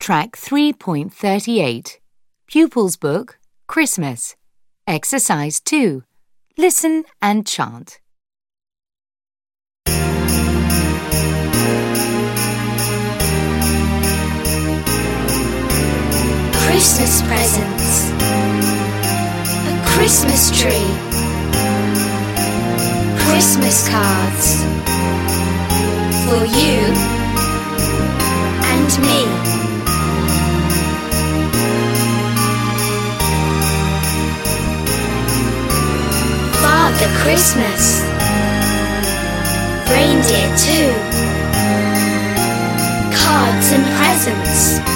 Track 3.38. Pupils Book, Christmas. Exercise 2. Listen and chant. Christmas presents, a Christmas tree, Christmas cards for you and me. Father Christmas, reindeer too, cards and presents.